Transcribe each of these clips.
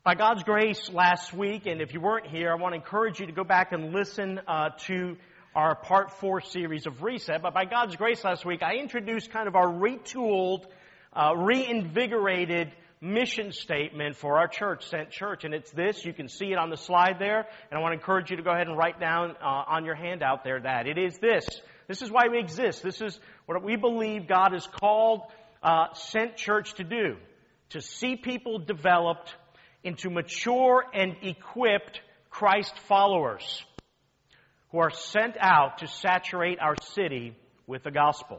By God's grace, last week, and if you weren't here, I want to encourage you to go back and listen to our Part 4 series of Reset. But by God's grace, last week, I introduced kind of our retooled, reinvigorated mission statement for our church, Sent Church. And it's this. You can see it on the slide there. And I want to encourage you to go ahead and write down on your handout there that it is this. This is why we exist. This is what we believe God has called Sent Church to do. To see people developed into mature and equipped Christ followers who are sent out to saturate our city with the gospel.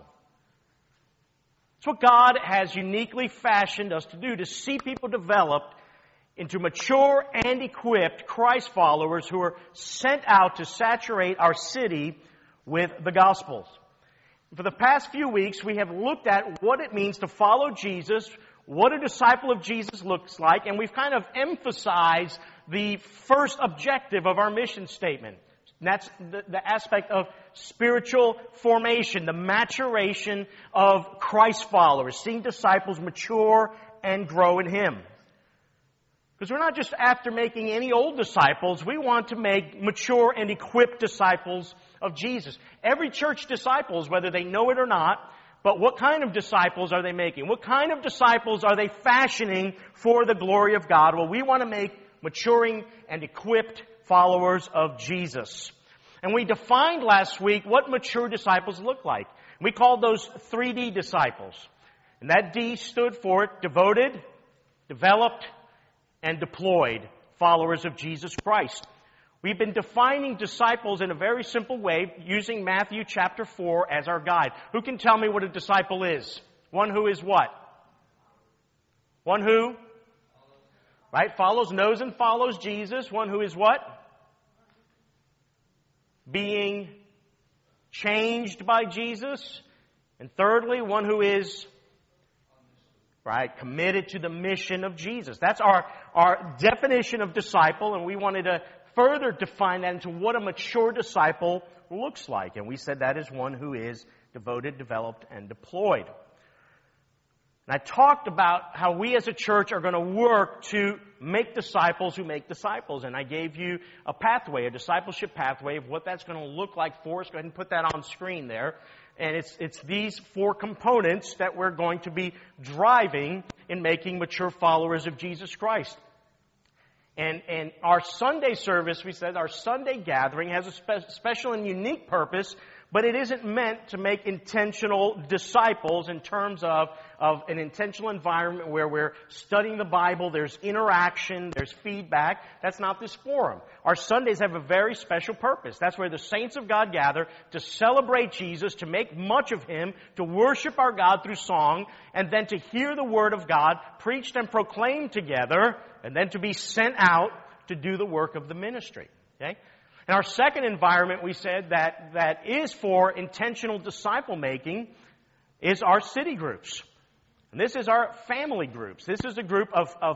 It's what God has uniquely fashioned us to do, to see people developed into mature and equipped Christ followers who are sent out to saturate our city with the gospel. For the past few weeks, we have looked at what it means to follow Jesus, what a disciple of Jesus looks like, and we've kind of emphasized the first objective of our mission statement. And that's the aspect of spiritual formation, the maturation of Christ followers, seeing disciples mature and grow in Him. Because we're not just after making any old disciples, we want to make mature and equipped disciples of Jesus. Every church disciples, whether they know it or not, but what kind of disciples are they making? What kind of disciples are they fashioning for the glory of God? Well, we want to make maturing and equipped followers of Jesus. And we defined last week what mature disciples look like. We called those 3D disciples. And that D stood for devoted, developed, and deployed followers of Jesus Christ. We've been defining disciples in a very simple way using Matthew chapter 4 as our guide. Who can tell me what a disciple is? One who is what? One who? Right? Follows, knows and follows Jesus. One who is what? Being changed by Jesus. And thirdly, one who is, right, committed to the mission of Jesus. That's our definition of disciple, and we wanted to further define that into what a mature disciple looks like. And we said that is one who is devoted, developed, and deployed. And I talked about how we as a church are going to work to make disciples who make disciples. And I gave you a pathway, a discipleship pathway of what that's going to look like for us. Go ahead and put that on screen there. And it's these four components that we're going to be driving in making mature followers of Jesus Christ. And our Sunday service, we said, our Sunday gathering has a special and unique purpose, but it isn't meant to make intentional disciples in terms of an intentional environment where we're studying the Bible, there's interaction, there's feedback. That's not this forum. Our Sundays have a very special purpose. That's where the saints of God gather to celebrate Jesus, to make much of Him, to worship our God through song, and then to hear the Word of God preached and proclaimed together, and then to be sent out to do the work of the ministry. Okay? And our second environment, we said, that is for intentional disciple making is our city groups. And this is our family groups. This is a group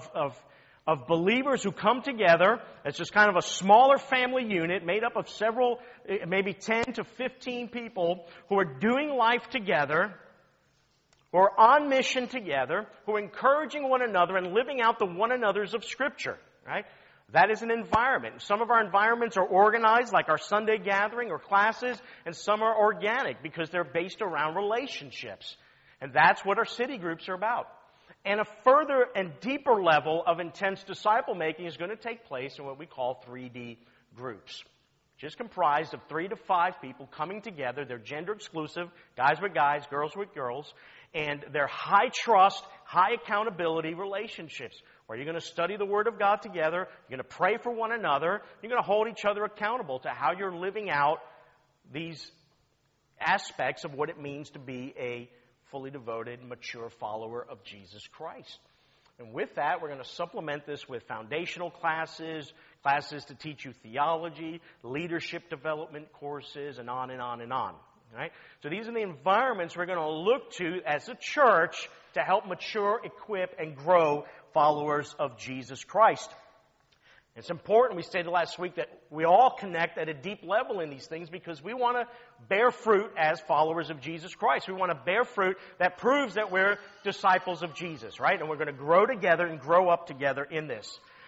of believers who come together. It's just kind of a smaller family unit made up of several, maybe 10 to 15 people who are doing life together, who are on mission together, who are encouraging one another and living out the one another's of Scripture, right? That is an environment. Some of our environments are organized, like our Sunday gathering or classes, and some are organic because they're based around relationships. And that's what our city groups are about. And a further and deeper level of intense disciple making is going to take place in what we call 3D groups. Just comprised of 3 to 5 people coming together. They're gender exclusive, guys with guys, girls with girls. And they're high trust, high accountability relationships where you're going to study the Word of God together. You're going to pray for one another. You're going to hold each other accountable to how you're living out these aspects of what it means to be a fully devoted, mature follower of Jesus Christ. And with that, we're going to supplement this with foundational classes, classes to teach you theology, leadership development courses, and on and on and on. Right? So these are the environments we're going to look to as a church to help mature, equip, and grow followers of Jesus Christ. It's important, we stated last week, that we all connect at a deep level in these things because we want to bear fruit as followers of Jesus Christ. We want to bear fruit that proves that we're disciples of Jesus, right? And we're going to grow together and grow up together in this.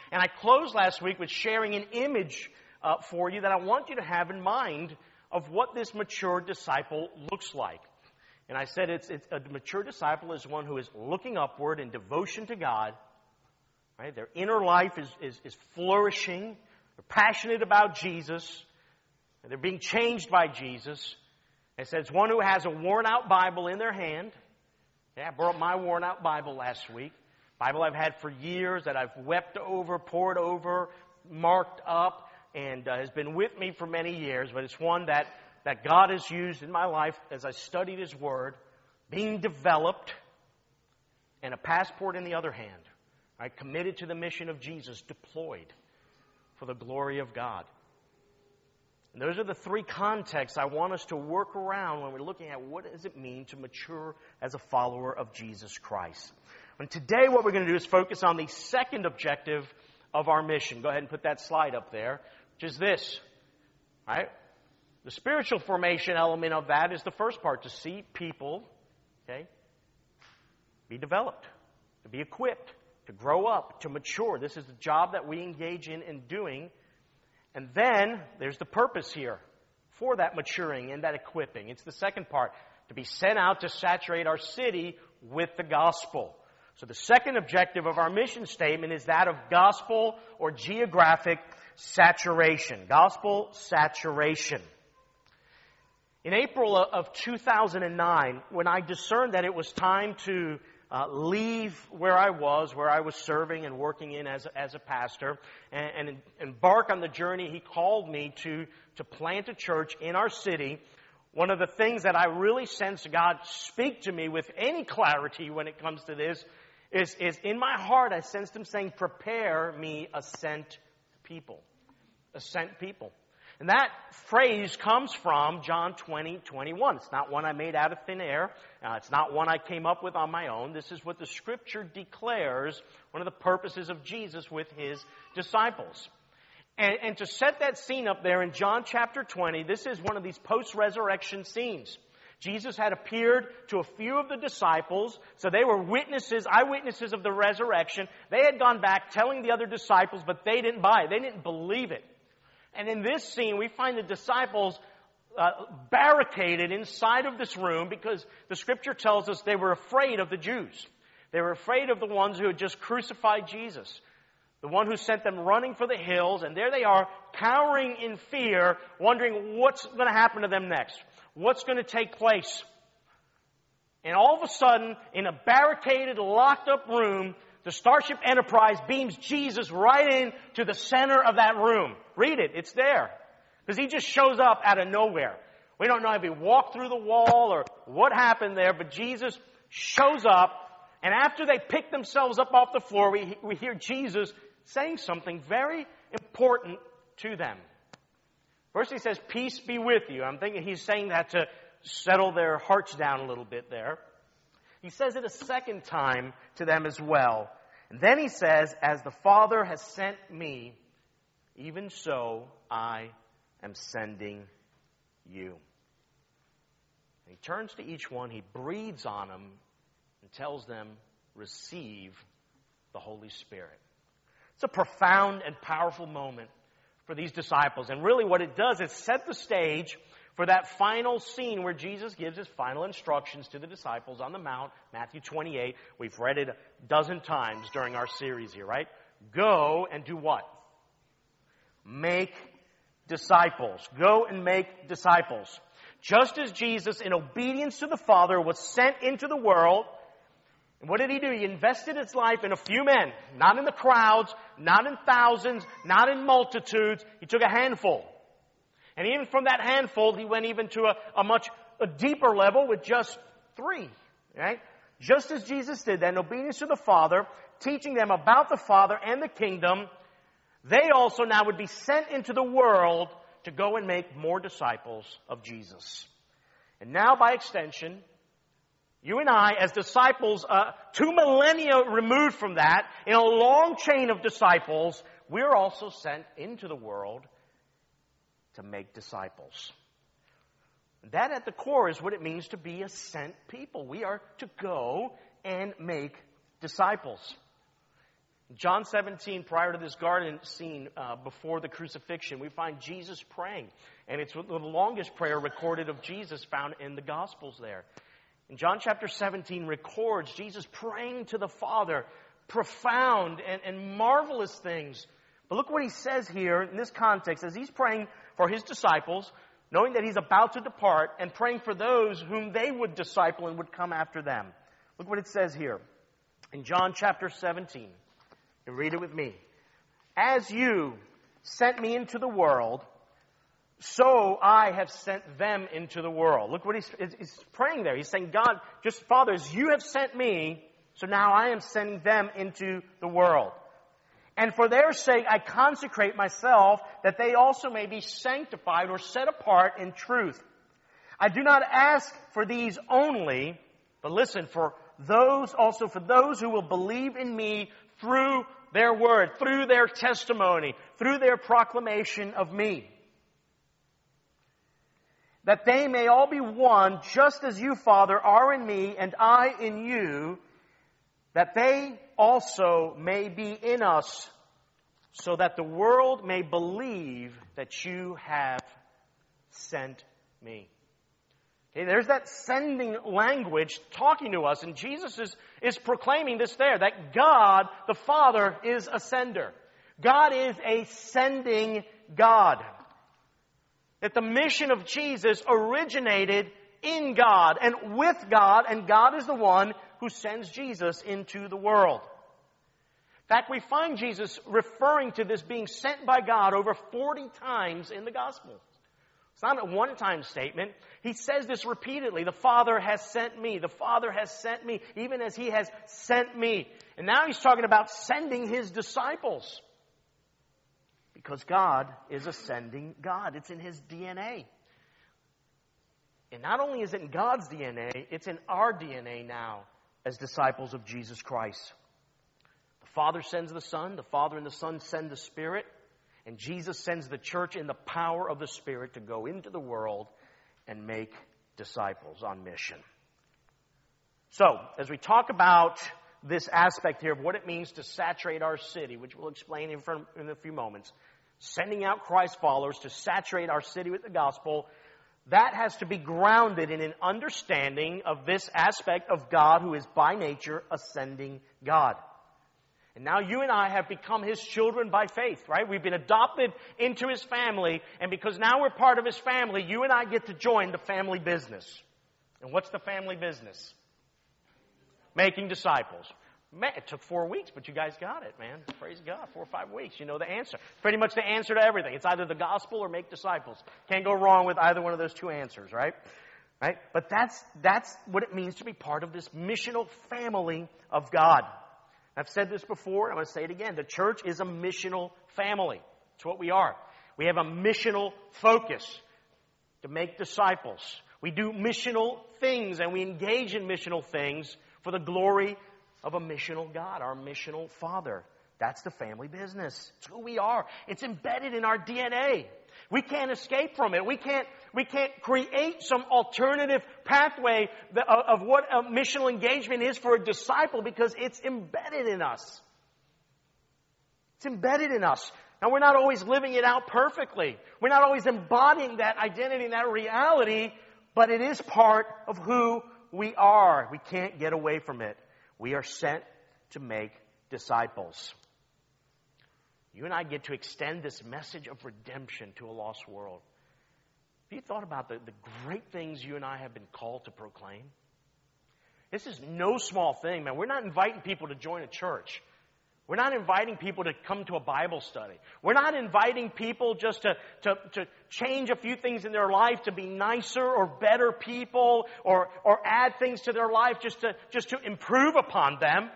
And I closed last week with sharing an image for you that I want you to have in mind of what this mature disciple looks like. And I said it's a mature disciple is one who is looking upward in devotion to God. Right? Their inner life is flourishing. They're passionate about Jesus. They're being changed by Jesus. I said it's one who has a worn-out Bible in their hand. Yeah, I brought my worn-out Bible last week. Bible I've had for years, that I've wept over, pored over, marked up, and has been with me for many years. But it's one that God has used in my life as I studied His Word, being developed, and a passport in the other hand. Right? Committed to the mission of Jesus, deployed for the glory of God. And those are the three contexts I want us to work around when we're looking at what does it mean to mature as a follower of Jesus Christ. And today what we're going to do is focus on the second objective of our mission. Go ahead and put that slide up there, which is this. Right? The spiritual formation element of that is the first part, to see people, okay, be developed, to be equipped, to grow up, to mature. This is the job that we engage in doing. And then there's the purpose here for that maturing and that equipping. It's the second part, to be sent out to saturate our city with the gospel. So the second objective of our mission statement is that of gospel or geographic saturation. Gospel saturation. In April of 2009, when I discerned that it was time to leave where I was serving and working in as a pastor, and embark on the journey He called me to plant a church in our city. One of the things that I really sense God speak to me with any clarity when it comes to this is in my heart I sensed Him saying, prepare me a sent people. A sent people. And that phrase comes from John 20:21. It's not one I made out of thin air. It's not one I came up with on my own. This is what the Scripture declares, one of the purposes of Jesus with His disciples. And to set that scene up there in John chapter 20, this is one of these post-resurrection scenes. Jesus had appeared to a few of the disciples, so they were witnesses, eyewitnesses of the resurrection. They had gone back telling the other disciples, but they didn't buy it. They didn't believe it. And in this scene, we find the disciples barricaded inside of this room because the Scripture tells us they were afraid of the Jews. They were afraid of the ones who had just crucified Jesus, the one who sent them running for the hills, and there they are, cowering in fear, wondering what's going to happen to them next, what's going to take place. And all of a sudden, in a barricaded, locked-up room, the Starship Enterprise beams Jesus right into the center of that room. Read it. It's there. Because He just shows up out of nowhere. We don't know if He walked through the wall or what happened there, but Jesus shows up, and after they pick themselves up off the floor, we hear Jesus saying something very important to them. First He says, peace be with you. I'm thinking He's saying that to settle their hearts down a little bit there. He says it a second time to them as well. And then He says, as the Father has sent me, even so I am sending you. And He turns to each one, He breathes on them, and tells them, receive the Holy Spirit. It's a profound and powerful moment for these disciples. And really what it does is set the stage for that final scene where Jesus gives His final instructions to the disciples on the Mount, Matthew 28. We've read it a dozen times during our series here, right? Go and do what? Make disciples. Go and make disciples. Just as Jesus, in obedience to the Father, was sent into the world, and what did He do? He invested His life in a few men, not in the crowds, not in thousands, not in multitudes. He took a handful. And even from that handful, He went even to a much deeper level with just 3, right? Just as Jesus did that in obedience to the Father, teaching them about the Father and the kingdom, they also now would be sent into the world to go and make more disciples of Jesus. And now, by extension, you and I, as disciples, 2 millennia removed from that, in a long chain of disciples, we're also sent into the world to make disciples. That at the core is what it means to be a sent people. We are to go and make disciples. John 17, prior to this garden scene before the crucifixion, we find Jesus praying. And it's the longest prayer recorded of Jesus found in the Gospels there. And John chapter 17 records Jesus praying to the Father, profound and marvelous things. But look what he says here in this context as he's praying for his disciples, knowing that he's about to depart, and praying for those whom they would disciple and would come after them. Look what it says here in John chapter 17. You read it with me. As you sent me into the world, so I have sent them into the world. Look what he's praying there. He's saying, God, just Father, as you have sent me, so now I am sending them into the world. And for their sake I consecrate myself, that they also may be sanctified or set apart in truth. I do not ask for these only, but listen, for those who will believe in me through their word, through their testimony, through their proclamation of me. That they may all be one, just as you, Father, are in me and I in you, that they also may be in us, so that the world may believe that you have sent me. Okay, there's that sending language talking to us, and Jesus is proclaiming this there, that God, the Father, is a sender. God is a sending God. That the mission of Jesus originated in God and with God, and God is the one who sends Jesus into the world. In fact, we find Jesus referring to this being sent by God over 40 times in the Gospel. It's not a one-time statement. He says this repeatedly. The Father has sent me. The Father has sent me, even as He has sent me. And now He's talking about sending His disciples. Because God is a sending God. It's in His DNA. And not only is it in God's DNA, it's in our DNA now as disciples of Jesus Christ. The Father sends the Son. The Father and the Son send the Spirit. And Jesus sends the church in the power of the Spirit to go into the world and make disciples on mission. So, as we talk about this aspect here of what it means to saturate our city, which we'll explain in a few moments, sending out Christ followers to saturate our city with the gospel, that has to be grounded in an understanding of this aspect of God who is by nature a sending God. And now you and I have become His children by faith, right? We've been adopted into His family, and because now we're part of His family, you and I get to join the family business. And what's the family business? Making disciples. Man, it took 4 weeks, but you guys got it, man. Praise God, 4 or 5 weeks. You know the answer. Pretty much the answer to everything. It's either the gospel or make disciples. Can't go wrong with either one of those two answers, right? Right? But that's what it means to be part of this missional family of God. I've said this before, I'm going to say it again. The church is a missional family. It's what we are. We have a missional focus to make disciples. We do missional things, and we engage in missional things for the glory of a missional God, our missional Father. That's the family business. It's who we are. It's embedded in our DNA. We can't escape from it. We can't create some alternative pathway of what a missional engagement is for a disciple, because it's embedded in us. It's embedded in us. Now, we're not always living it out perfectly. We're not always embodying that identity and that reality, but it is part of who we are. We can't get away from it. We are sent to make disciples. You and I get to extend this message of redemption to a lost world. Have you thought about the great things you and I have been called to proclaim? This is no small thing, man. We're not inviting people to join a church. We're not inviting people to come to a Bible study. We're not inviting people just to change a few things in their life to be nicer or better people, or add things to their life just to improve upon them.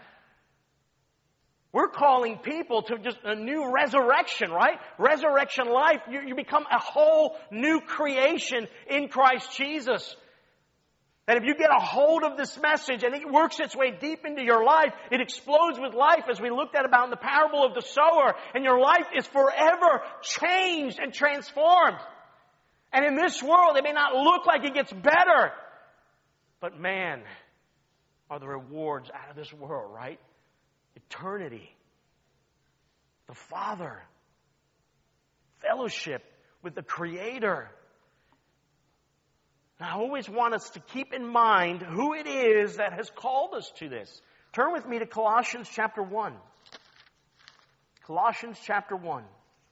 We're calling people to just a new resurrection, right? Resurrection life. You become a whole new creation in Christ Jesus. That if you get a hold of this message and it works its way deep into your life, it explodes with life, as we looked at about in the parable of the sower, and your life is forever changed and transformed. And in this world, it may not look like it gets better, but man, are the rewards out of this world, right? Eternity the Father. Fellowship with the Creator. And I always want us to keep in mind who it is that has called us to this. Turn with me to Colossians chapter 1. Colossians chapter 1.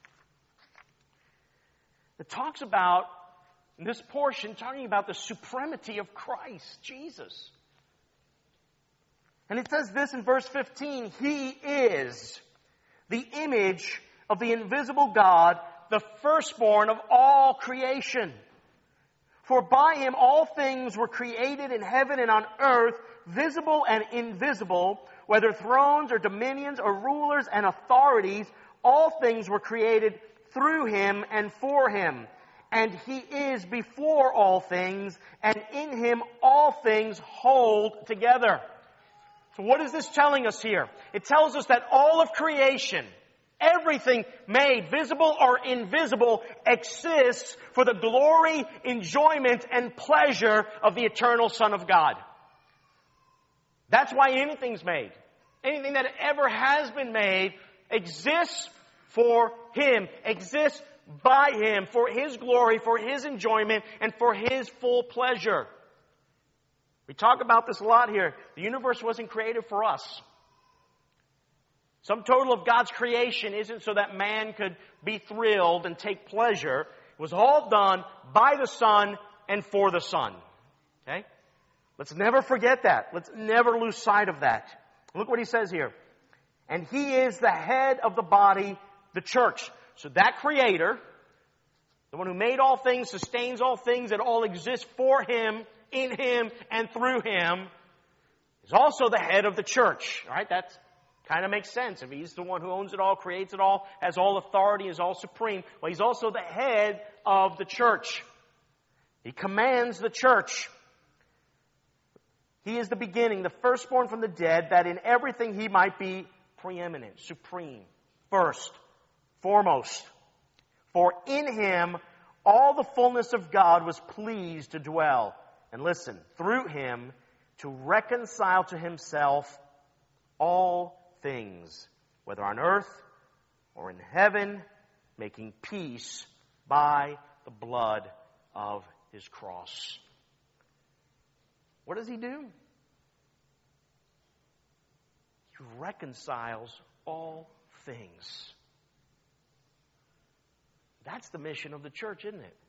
It talks about, in this portion, talking about the supremacy of Christ, Jesus. And it says this in verse 15, He is the image of the invisible God, the firstborn of all creation. For by Him all things were created in heaven and on earth, visible and invisible, whether thrones or dominions or rulers and authorities, all things were created through Him and for Him. And He is before all things, and in Him all things hold together. So what is this telling us here? It tells us that all of creation, everything made, visible or invisible, exists for the glory, enjoyment, and pleasure of the eternal Son of God. That's why anything's made. Anything that ever has been made exists for Him, exists by Him, for His glory, for His enjoyment, and for His full pleasure. We talk about this a lot here. The universe wasn't created for us. Sum total of God's creation isn't so that man could be thrilled and take pleasure. It was all done by the Son and for the Son. Okay? Let's never forget that. Let's never lose sight of that. Look what he says here. And He is the head of the body, the church. So that Creator, the one who made all things, sustains all things, that all exist for Him, in Him, and through Him, is also the head of the church. All right? That kind of makes sense. If He's the one who owns it all, creates it all, has all authority, is all supreme, well, He's also the head of the church. He commands the church. He is the beginning, the firstborn from the dead, that in everything He might be preeminent, supreme, first, foremost. For in Him all the fullness of God was pleased to dwell. And listen, through Him to reconcile to Himself all things, whether on earth or in heaven, making peace by the blood of His cross. What does He do? He reconciles all things. That's the mission of the church, isn't it?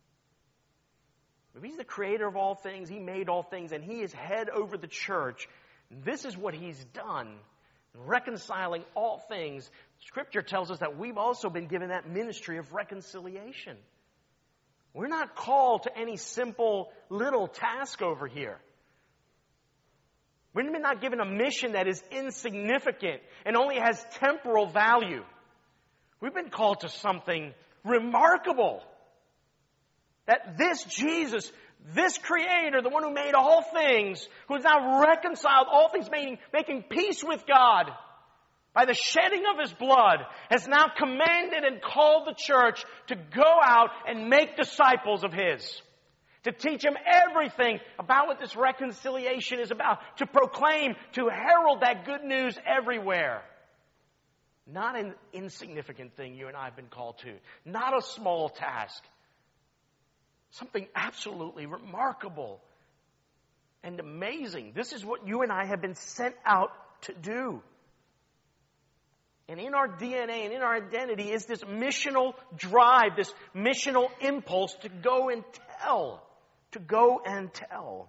If He's the creator of all things, He made all things, and He is head over the church, this is what He's done, reconciling all things. Scripture tells us that we've also been given that ministry of reconciliation. We're not called to any simple little task over here. We're not given a mission that is insignificant and only has temporal value. We've been called to something remarkable. That this Jesus, this Creator, the one who made all things, who has now reconciled all things, making peace with God by the shedding of His blood, has now commanded and called the church to go out and make disciples of His. To teach them everything about what this reconciliation is about. To proclaim, to herald that good news everywhere. Not an insignificant thing you and I have been called to. Not a small task. Something absolutely remarkable and amazing. This is what you and I have been sent out to do. And in our DNA and in our identity is this missional drive, this missional impulse to go and tell. To go and tell.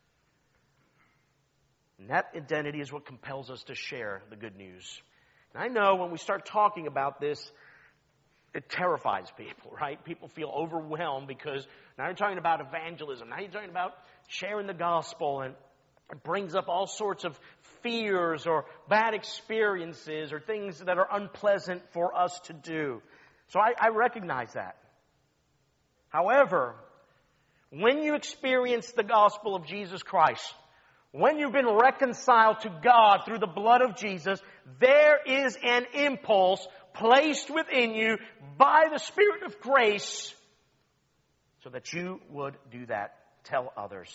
And that identity is what compels us to share the good news. And I know when we start talking about this, it terrifies people, right? People feel overwhelmed because now you're talking about evangelism. Now you're talking about sharing the gospel, and it brings up all sorts of fears or bad experiences or things that are unpleasant for us to do. So I recognize that. However, when you experience the gospel of Jesus Christ, when you've been reconciled to God through the blood of Jesus, there is an impulse placed within you by the Spirit of grace so that you would do that. Tell others.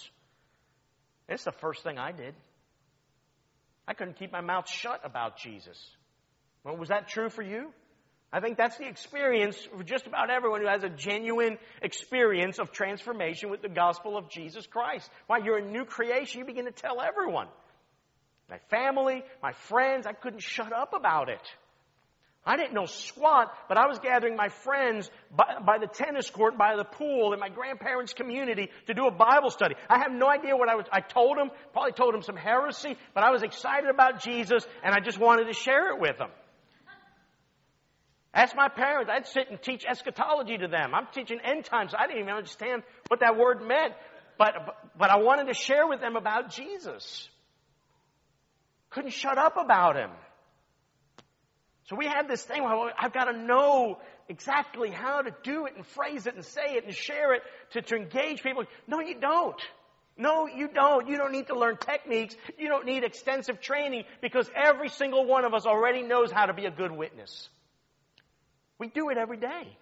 It's the first thing I did. I couldn't keep my mouth shut about Jesus. Well, was that true for you? I think that's the experience for just about everyone who has a genuine experience of transformation with the gospel of Jesus Christ. Why, you're a new creation. You begin to tell everyone. My family, my friends, I couldn't shut up about it. I didn't know squat, but I was gathering my friends by the tennis court, by the pool, in my grandparents' community to do a Bible study. I have no idea what I told them, probably told them some heresy, but I was excited about Jesus, and I just wanted to share it with them. Ask my parents. I'd sit and teach eschatology to them. I'm teaching end times. I didn't even understand what that word meant, but I wanted to share with them about Jesus. Couldn't shut up about him. So we had this thing where I've got to know exactly how to do it and phrase it and say it and share it to engage people. No, you don't. No, you don't. You don't need to learn techniques. You don't need extensive training because every single one of us already knows how to be a good witness. We do it every day.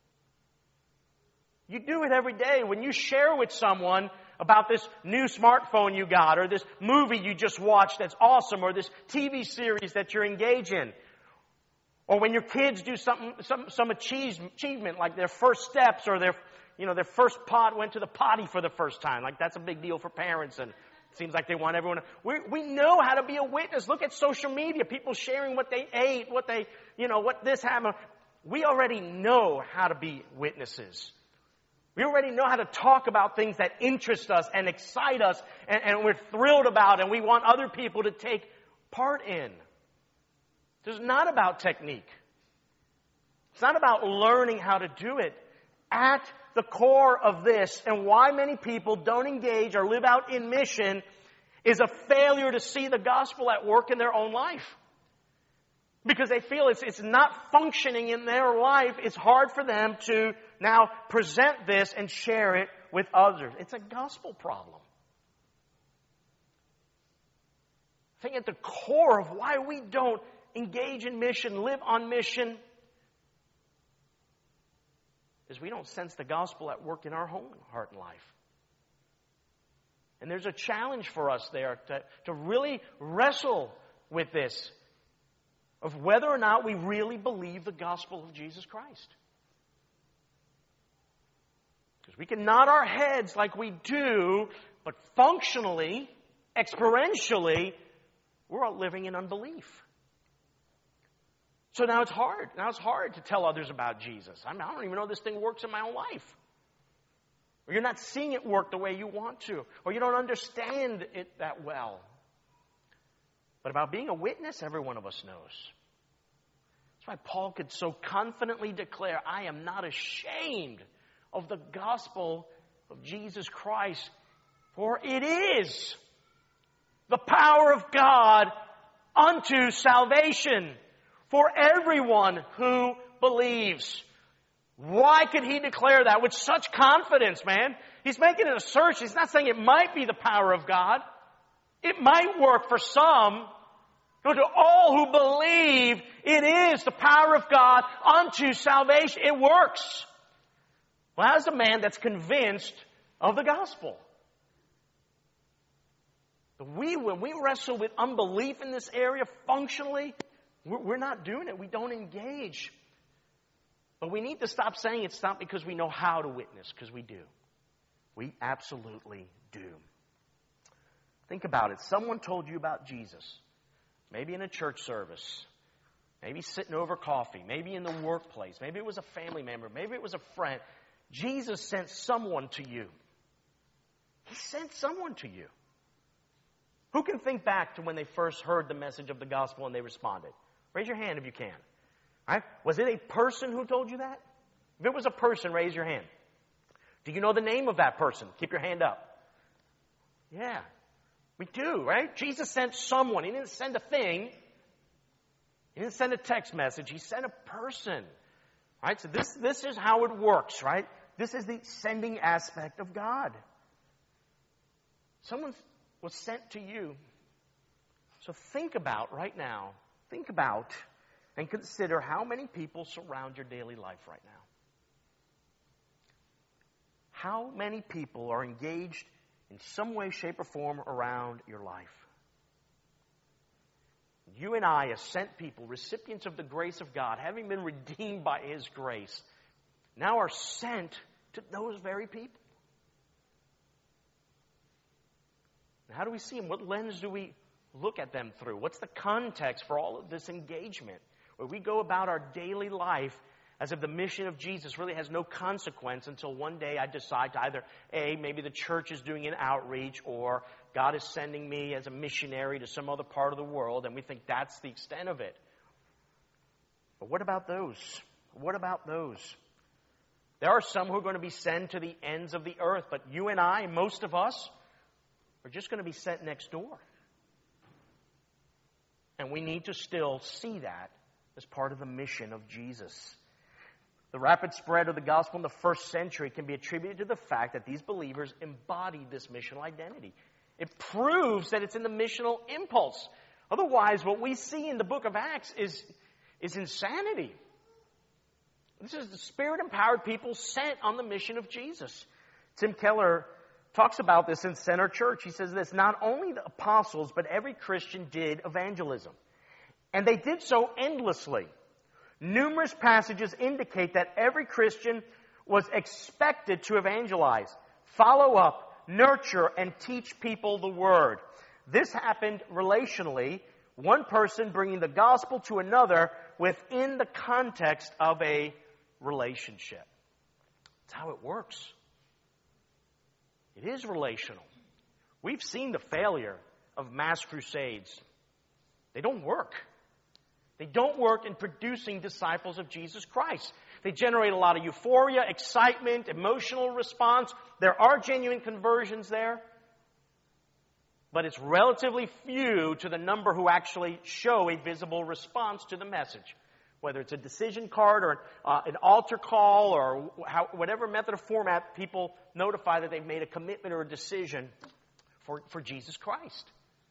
You do it every day. When you share with someone about this new smartphone you got or this movie you just watched that's awesome or this TV series that you're engaged in, or when your kids do some achievement like their first steps or their first went to the potty for the first time. Like that's a big deal for parents and it seems like they want everyone to. We know how to be a witness. Look at social media. People sharing what they ate, what this happened. We already know how to be witnesses. We already know how to talk about things that interest us and excite us and we're thrilled about and we want other people to take part in. This is not about technique. It's not about learning how to do it. At the core of this and why many people don't engage or live out in mission is a failure to see the gospel at work in their own life. Because they feel it's not functioning in their life. It's hard for them to now present this and share it with others. It's a gospel problem. I think at the core of why we don't engage in mission, live on mission, is we don't sense the gospel at work in our own heart and life. And there's a challenge for us there to really wrestle with this, of whether or not we really believe the gospel of Jesus Christ. Because we can nod our heads like we do, but functionally, experientially, we're all living in unbelief. So now it's hard. Now it's hard to tell others about Jesus. I don't even know this thing works in my own life. Or you're not seeing it work the way you want to. Or you don't understand it that well. But about being a witness, every one of us knows. That's why Paul could so confidently declare, I am not ashamed of the gospel of Jesus Christ, for it is the power of God unto salvation for everyone who believes. Why could he declare that with such confidence, man? He's making an assertion. He's not saying it might be the power of God. It might work for some. But to all who believe, it is the power of God unto salvation. It works. Well, how's a man that's convinced of the gospel? When we wrestle with unbelief in this area functionally, we're not doing it. We don't engage. But we need to stop saying it's not because we know how to witness, because we do. We absolutely do. Think about it. Someone told you about Jesus. Maybe in a church service. Maybe sitting over coffee. Maybe in the workplace. Maybe it was a family member. Maybe it was a friend. Jesus sent someone to you. He sent someone to you. Who can think back to when they first heard the message of the gospel and they responded? Raise your hand if you can. All right? Was it a person who told you that? If it was a person, raise your hand. Do you know the name of that person? Keep your hand up. Yeah. We do, right? Jesus sent someone. He didn't send a thing. He didn't send a text message. He sent a person. All right? So this is how it works, right? This is the sending aspect of God. Someone was sent to you. So think about right now, and consider how many people surround your daily life right now. How many people are engaged in some way, shape, or form around your life? You and I, as sent people, recipients of the grace of God, having been redeemed by His grace, now are sent to those very people. And how do we see them? What lens do we look at them through? What's the context for all of this engagement? Where we go about our daily life as if the mission of Jesus really has no consequence until one day I decide to either, A, maybe the church is doing an outreach, or God is sending me as a missionary to some other part of the world, and we think that's the extent of it. But what about those? What about those? There are some who are going to be sent to the ends of the earth, but you and I, most of us, are just going to be sent next door. And we need to still see that as part of the mission of Jesus. The rapid spread of the gospel in the first century can be attributed to the fact that these believers embodied this missional identity. It proves that it's in the missional impulse. Otherwise, what we see in the book of Acts is insanity. This is the Spirit-empowered people sent on the mission of Jesus. Tim Keller talks about this in Center Church. He says this: not only the apostles, but every Christian did evangelism. And they did so endlessly. Numerous passages indicate that every Christian was expected to evangelize, follow up, nurture, and teach people the Word. This happened relationally, one person bringing the gospel to another within the context of a relationship. That's how it works. It is relational. We've seen the failure of mass crusades. They don't work. They don't work in producing disciples of Jesus Christ. They generate a lot of euphoria, excitement, emotional response. There are genuine conversions there. But it's relatively few to the number who actually show a visible response to the message. Whether it's a decision card or an altar call or whatever method or format, people notify that they've made a commitment or a decision for Jesus Christ.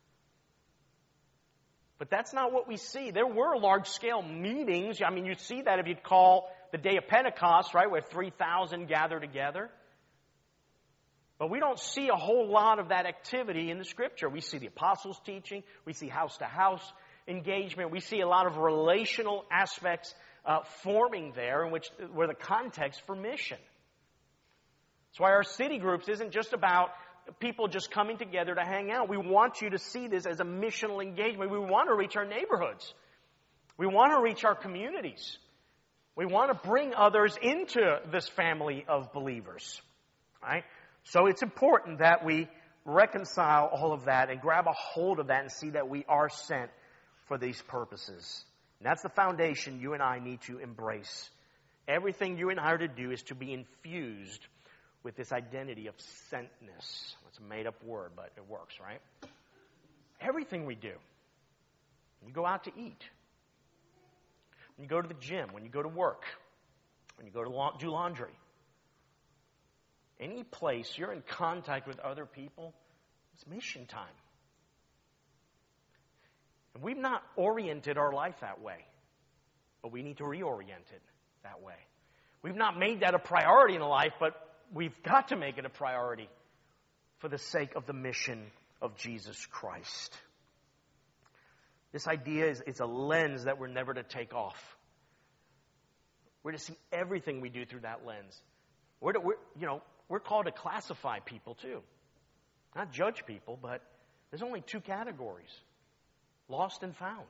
But that's not what we see. There were large-scale meetings. I mean, you see that if you'd call the day of Pentecost, right, where 3,000 gather together. But we don't see a whole lot of that activity in the Scripture. We see the apostles' teaching. We see house-to-house engagement. We see a lot of relational aspects forming there, where the context for mission. That's why our city groups isn't just about people just coming together to hang out. We want you to see this as a missional engagement. We want to reach our neighborhoods. We want to reach our communities. We want to bring others into this family of believers. Right? So it's important that we reconcile all of that and grab a hold of that and see that we are sent for these purposes. And that's the foundation you and I need to embrace. Everything you and I are to do is to be infused with this identity of sentness. It's a made-up word, but it works, right? Everything we do. When you go out to eat, when you go to the gym, when you go to work, when you go to do laundry, any place you're in contact with other people, it's mission time. And we've not oriented our life that way, but we need to reorient it that way. We've not made that a priority in life, but we've got to make it a priority for the sake of the mission of Jesus Christ. This idea is a lens that we're never to take off. We're to see everything we do through that lens. We're called to classify people too. Not judge people, but there's only two categories: lost and found.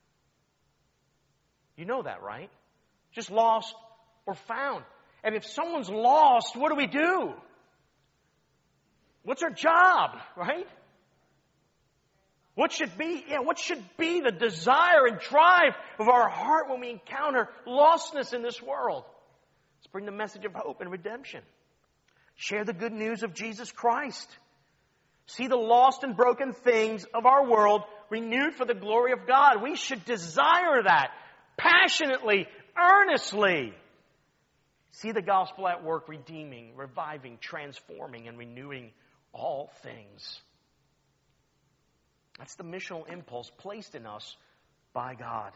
You know that, right? Just lost or found. And if someone's lost, what do we do? What's our job, right? What should be the desire and drive of our heart when we encounter lostness in this world? Let's bring the message of hope and redemption. Share the good news of Jesus Christ. See the lost and broken things of our world renewed for the glory of God. We should desire that passionately, earnestly. See the gospel at work, redeeming, reviving, transforming, and renewing all things. That's the missional impulse placed in us by God.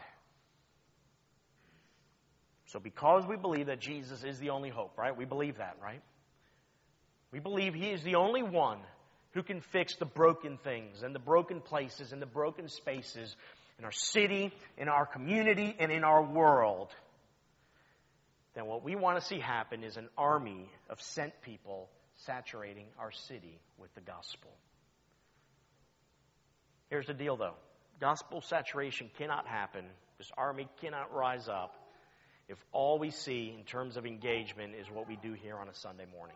So because we believe that Jesus is the only hope, right? We believe that, right? We believe He is the only one who can fix the broken things and the broken places and the broken spaces in our city, in our community, and in our world, then what we want to see happen is an army of sent people saturating our city with the gospel. Here's the deal, though. Gospel saturation cannot happen. This army cannot rise up if all we see in terms of engagement is what we do here on a Sunday morning.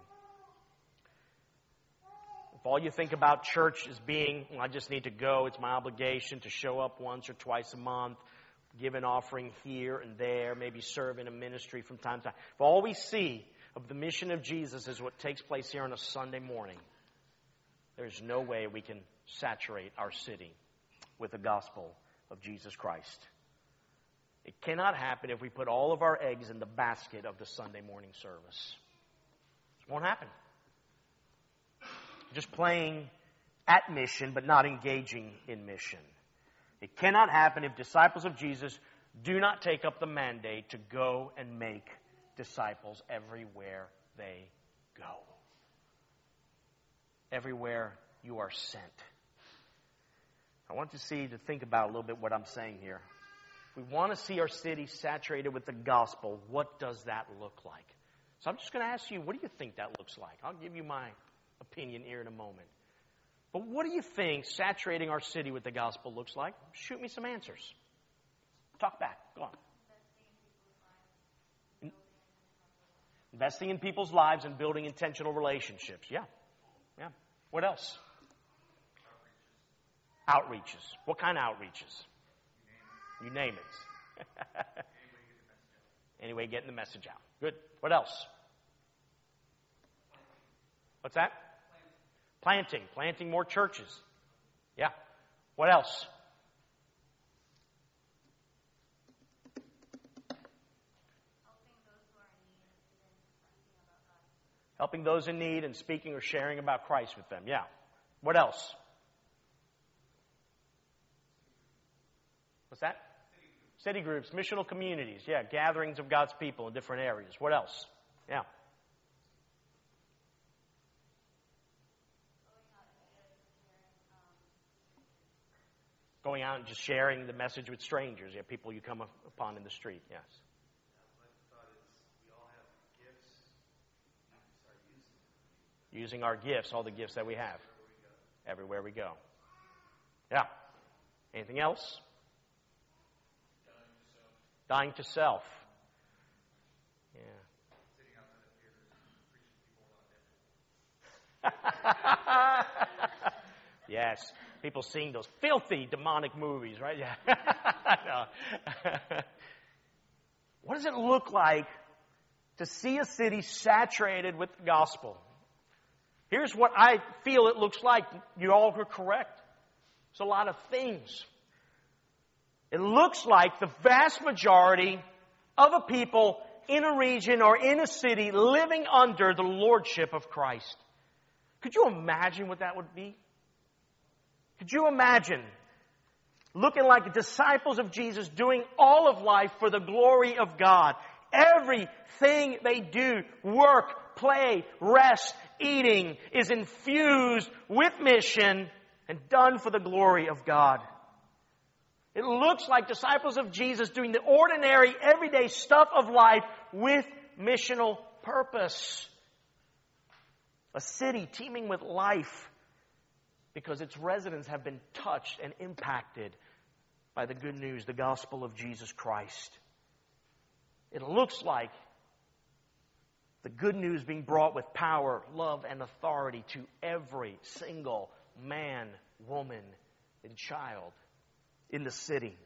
If all you think about church as being, well, I just need to go, it's my obligation to show up once or twice a month, give an offering here and there, maybe serve in a ministry from time to time. If all we see of the mission of Jesus is what takes place here on a Sunday morning, there's no way we can saturate our city with the gospel of Jesus Christ. It cannot happen if we put all of our eggs in the basket of the Sunday morning service. It won't happen. Just playing at mission, but not engaging in mission. It cannot happen if disciples of Jesus do not take up the mandate to go and make disciples everywhere they go. Everywhere you are sent. I want you to think about a little bit what I'm saying here. If we want to see our city saturated with the gospel, what does that look like? So I'm just going to ask you, what do you think that looks like? I'll give you my opinion here in a moment. But what do you think saturating our city with the gospel looks like? Shoot me some answers. Talk back. Go on. Investing in people's lives and building intentional relationships. Yeah. Yeah. What else? Outreaches. What kind of outreaches? You name it. Anyway, getting the message out. Good. What else? What's that? Planting more churches. Yeah. What else? Helping those in need and speaking or sharing about Christ with them. Yeah. What else? What's that? City groups, missional communities. Yeah, gatherings of God's people in different areas. What else? Yeah. Going out and just sharing the message with strangers. Yeah, people you come upon in the street. Yes. Using our gifts, all the gifts that we have. Everywhere we go. Yeah. Anything else? Dying to self. Yeah. Yes. People seeing those filthy demonic movies, right? Yeah. No. What does it look like to see a city saturated with the gospel? Here's what I feel it looks like. You all are correct. It's a lot of things. It looks like the vast majority of a people in a region or in a city living under the lordship of Christ. Could you imagine what that would be? Could you imagine looking like disciples of Jesus doing all of life for the glory of God? Everything they do, work, play, rest, eating, is infused with mission and done for the glory of God. It looks like disciples of Jesus doing the ordinary, everyday stuff of life with missional purpose. A city teeming with life because its residents have been touched and impacted by the good news, the gospel of Jesus Christ. It looks like the good news being brought with power, love, and authority to every single man, woman, and child in the city.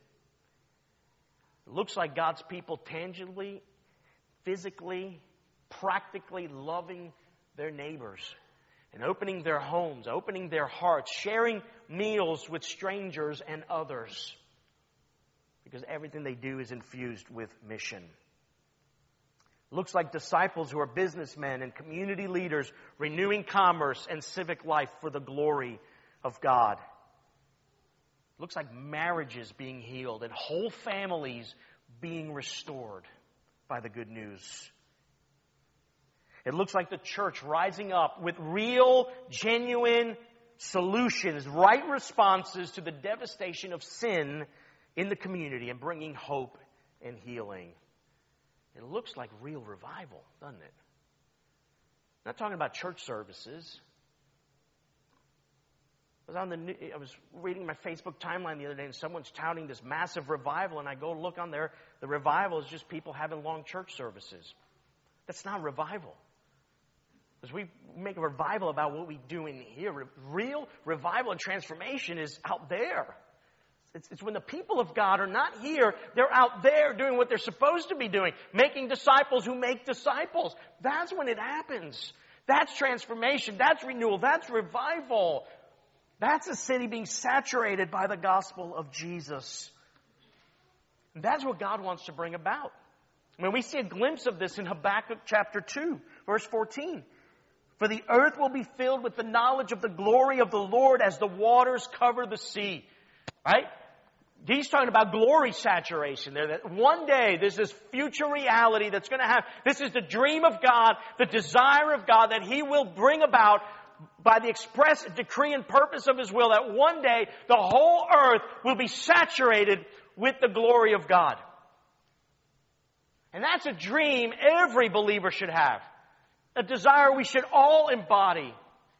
It looks like God's people tangibly, physically, practically loving their neighbors and opening their homes, opening their hearts, sharing meals with strangers and others, because everything they do is infused with mission. It looks like disciples who are businessmen and community leaders renewing commerce and civic life for the glory of God. It looks like marriages being healed and whole families being restored by the good news. It looks like the church rising up with real, genuine solutions, right responses to the devastation of sin in the community and bringing hope and healing. It looks like real revival, doesn't it? I'm not talking about church services. I was reading my Facebook timeline the other day, and someone's touting this massive revival, and I go look on there. The revival is just people having long church services. That's not revival. Because we make a revival about what we do in here. Real revival and transformation is out there. It's when the people of God are not here, they're out there doing what they're supposed to be doing, making disciples who make disciples. That's when it happens. That's transformation. That's renewal. That's revival. That's a city being saturated by the gospel of Jesus. And that's what God wants to bring about. I mean, we see a glimpse of this in Habakkuk chapter 2, verse 14. For the earth will be filled with the knowledge of the glory of the Lord as the waters cover the sea. Right? He's talking about glory saturation there. That one day there's this future reality that's going to happen. This is the dream of God, the desire of God that He will bring about by the express decree and purpose of His will, that one day the whole earth will be saturated with the glory of God. And that's a dream every believer should have. A desire we should all embody.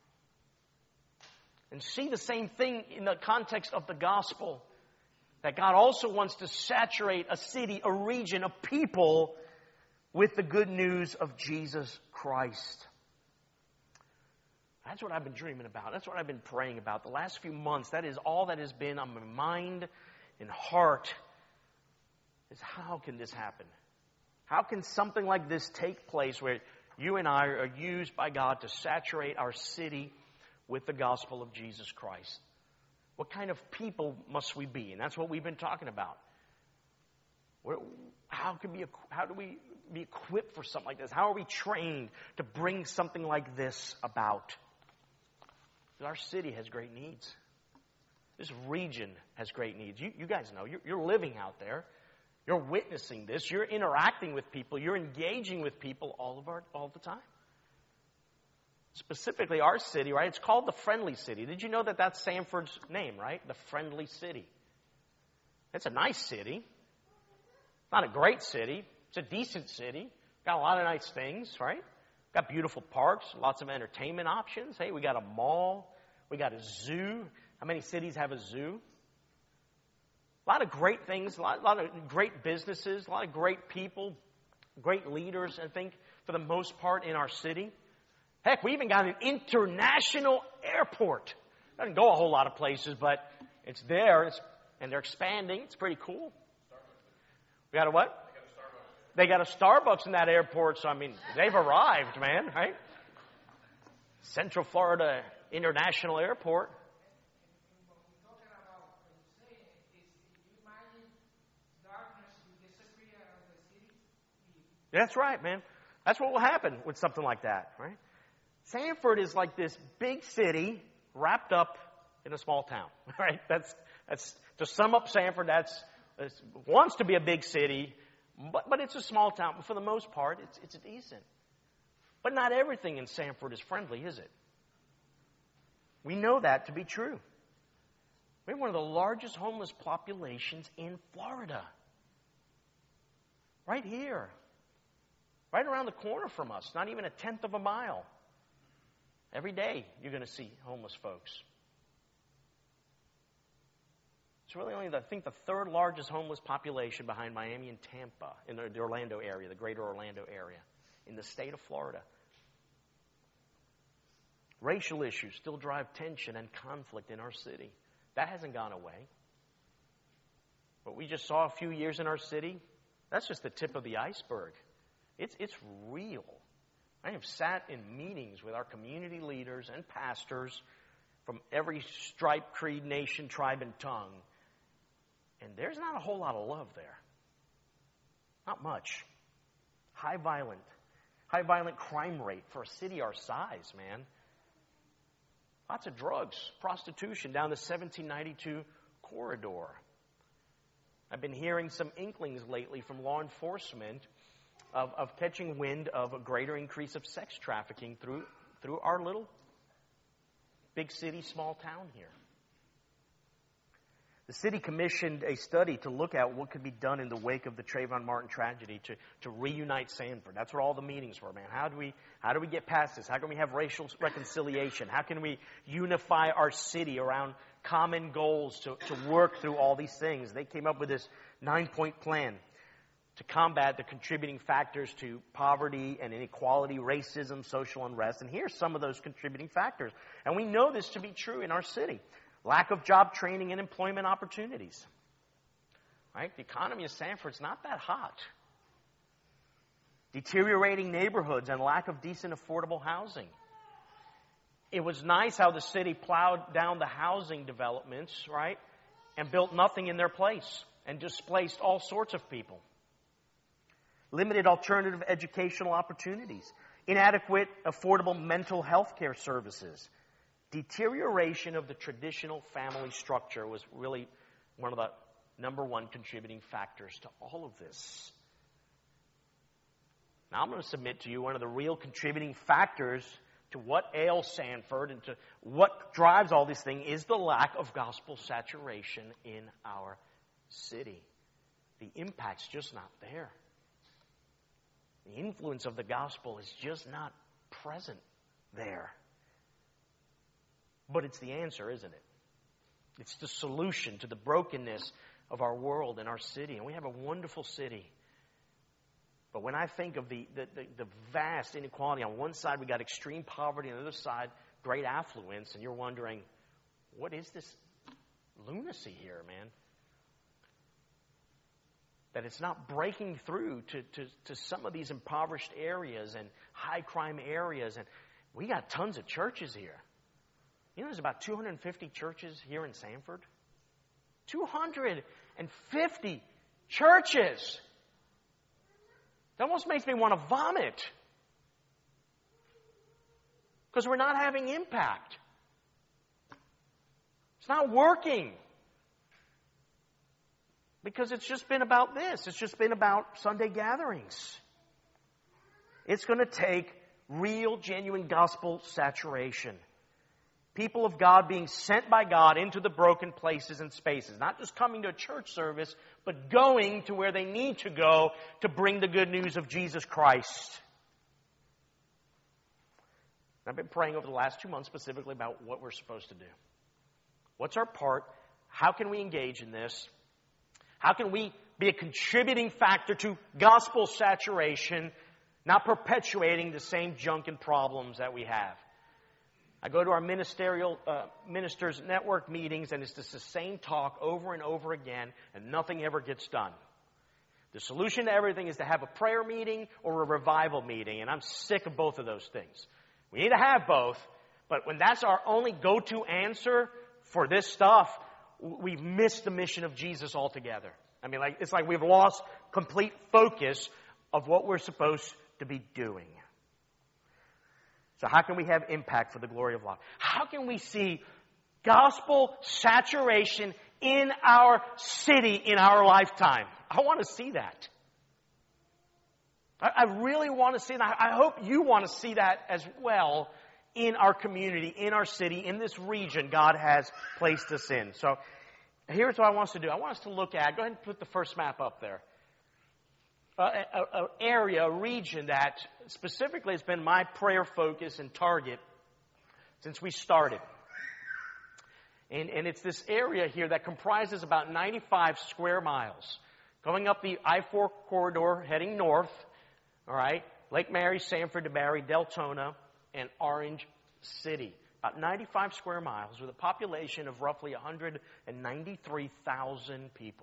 And see the same thing in the context of the gospel. That God also wants to saturate a city, a region, a people with the good news of Jesus Christ. That's what I've been dreaming about. That's what I've been praying about. The last few months, that is all that has been on my mind and heart, is how can this happen? How can something like this take place where you and I are used by God to saturate our city with the gospel of Jesus Christ? What kind of people must we be? And that's what we've been talking about. How do we be equipped for something like this? How are we trained to bring something like this about? Our city has great needs. This region has great needs. You guys know, you're living out there. You're witnessing this. You're interacting with people. You're engaging with people all the time. Specifically our city, right? It's called the Friendly City. Did you know that that's Sanford's name, right? The Friendly City. It's a nice city. Not a great city. It's a decent city. Got a lot of nice things, right? Got beautiful parks, lots of entertainment options. Hey, we got a mall. We got a zoo. How many cities have a zoo? A lot of great things, a lot of great businesses, a lot of great people, great leaders, I think, for the most part in our city. Heck, we even got an international airport. Doesn't go a whole lot of places, but it's there, and they're expanding. It's pretty cool. We got a what? They got a Starbucks in that airport, so I mean, they've arrived, man, right? Central Florida International Airport. That's right, man. That's what will happen with something like that, right? Sanford is like this big city wrapped up in a small town, right? That's to sum up Sanford. It wants to be a big city, but it's a small town. But for the most part, it's decent. But not everything in Sanford is friendly, is it? We know that to be true. We have one of the largest homeless populations in Florida. Right here. Right around the corner from us. Not even a tenth of a mile. Every day you're going to see homeless folks. It's really only, I think, the third largest homeless population behind Miami and Tampa in the Orlando area, the greater Orlando area, in the state of Florida. Racial issues still drive tension and conflict in our city. That hasn't gone away. What we just saw a few years in our city, that's just the tip of the iceberg. It's real. I have sat in meetings with our community leaders and pastors from every stripe, creed, nation, tribe, and tongue. And there's not a whole lot of love there. Not much. High violent crime rate for a city our size, man. Lots of drugs, prostitution down the 1792 corridor. I've been hearing some inklings lately from law enforcement of catching wind of a greater increase of sex trafficking through our little big city, small town here. The city commissioned a study to look at what could be done in the wake of the Trayvon Martin tragedy to reunite Sanford. That's what all the meetings were, man. How do we get past this? How can we have racial reconciliation? How can we unify our city around common goals to work through all these things? They came up with this 9-point plan to combat the contributing factors to poverty and inequality, racism, social unrest. And here's some of those contributing factors. And we know this to be true in our city. Lack of job training and employment opportunities. Right? The economy of Sanford's not that hot. Deteriorating neighborhoods and lack of decent, affordable housing. It was nice how the city plowed down the housing developments, right, and built nothing in their place and displaced all sorts of people. Limited alternative educational opportunities. Inadequate, affordable mental health care services. Deterioration of the traditional family structure was really one of the number one contributing factors to all of this. Now I'm going to submit to you one of the real contributing factors to what ails Sanford and to what drives all this thing is the lack of gospel saturation in our city. The impact's just not there. The influence of the gospel is just not present there. But it's the answer, isn't it? It's the solution to the brokenness of our world and our city. And we have a wonderful city. But when I think of the vast inequality, on one side we got extreme poverty, on the other side great affluence, and you're wondering, what is this lunacy here, man? That it's not breaking through to some of these impoverished areas and high crime areas. And we got tons of churches here. You know, there's about 250 churches here in Sanford. 250 churches. It almost makes me want to vomit. Because we're not having impact. It's not working. Because it's just been about this. It's just been about Sunday gatherings. It's going to take real, genuine gospel saturation. People of God being sent by God into the broken places and spaces. Not just coming to a church service, but going to where they need to go to bring the good news of Jesus Christ. I've been praying over the last 2 months specifically about what we're supposed to do. What's our part? How can we engage in this? How can we be a contributing factor to gospel saturation, not perpetuating the same junk and problems that we have? I go to our ministers network meetings, and it's just the same talk over and over again, and nothing ever gets done. The solution to everything is to have a prayer meeting or a revival meeting, and I'm sick of both of those things. We need to have both, but when that's our only go-to answer for this stuff, we've missed the mission of Jesus altogether. I mean, it's like we've lost complete focus of what we're supposed to be doing. So how can we have impact for the glory of God? How can we see gospel saturation in our city in our lifetime? I want to see that. I really want to see that. I hope you want to see that as well in our community, in our city, in this region God has placed us in. So here's what I want us to do. I want us to look at, go ahead and put the first map up there. An area, a region that specifically has been my prayer focus and target since we started. And it's this area here that comprises about 95 square miles. Going up the I-4 corridor, heading north, all right, Lake Mary, Sanford, DeBary, Deltona, and Orange City. About 95 square miles with a population of roughly 193,000 people.